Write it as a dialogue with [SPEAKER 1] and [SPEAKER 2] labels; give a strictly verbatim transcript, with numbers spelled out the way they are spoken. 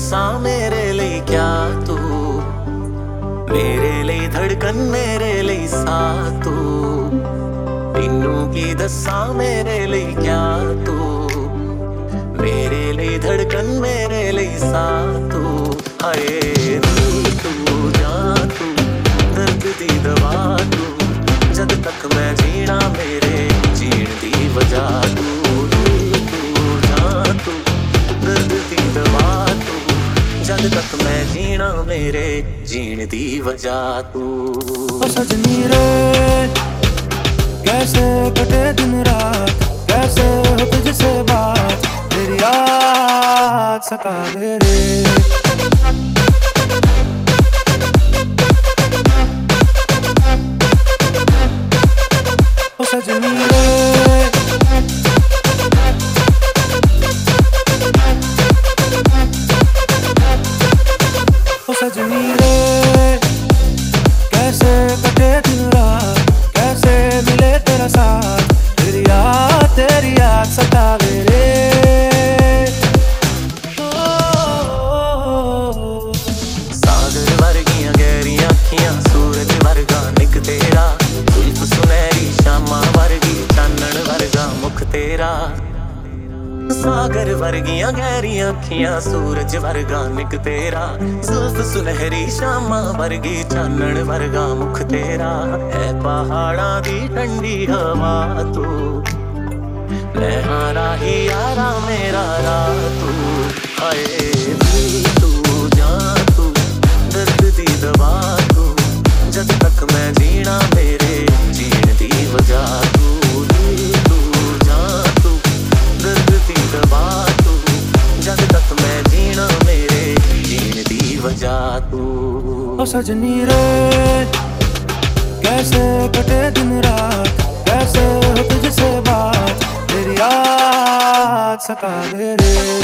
[SPEAKER 1] दसा मेरे लिए क्या तू, मेरे लिए धड़कन मेरे लिए सा तू, इनू की दसा मेरे लिए क्या तू, मेरे लिए धड़कन मेरे लिए सा तू। हाय तू जा तू दर्द दी दवा तू, जद तक मैं जीना मेरे जीण दी वजह तू। तू जा तू दर्द दी दवा तू, जद तक मैं जीना मेरे जीण दी वजह तू।
[SPEAKER 2] ओ सजनी रे कैसे कटे दिन रात, कैसे हो तुझसे बात, तेरी याद सतावे रे। ओ सजनी रे ओ सजनी रे कैसे कटे दिन रात, कैसे मिले तेरा साथ, तेरी याद तेरी याद सतावे रे।
[SPEAKER 1] सागर वर्गियां गहरियां अखियां, सूरज वर्गा निक तेरा, जुल्फ सुनहरी शामा वर्गी चानण वर्गा मुख तेरा। सागर वर्गियां गहरियां अखियां, सूरज वर्गा निक तेरा, जुल्फ सुनहरी शामा वर्गी चानण वर्गा मुख तेरा। है पहाड़ा दी ठंडी हवा तू, मैं हारा ही यारा मेरा राह तू। हाय तू जा तू दर्द दी दवा तू, जद तक मैं जीना मेरे जीण दी वजह तू। तू जा तू दर्द दी दवा तू, जद तक मैं जीना मेरे जीण दी वजह तू।
[SPEAKER 2] ओ सजनी रे कैसे कटे दिन रात, कैसे हो तुझसे बात, तेरी याद सतावे रे।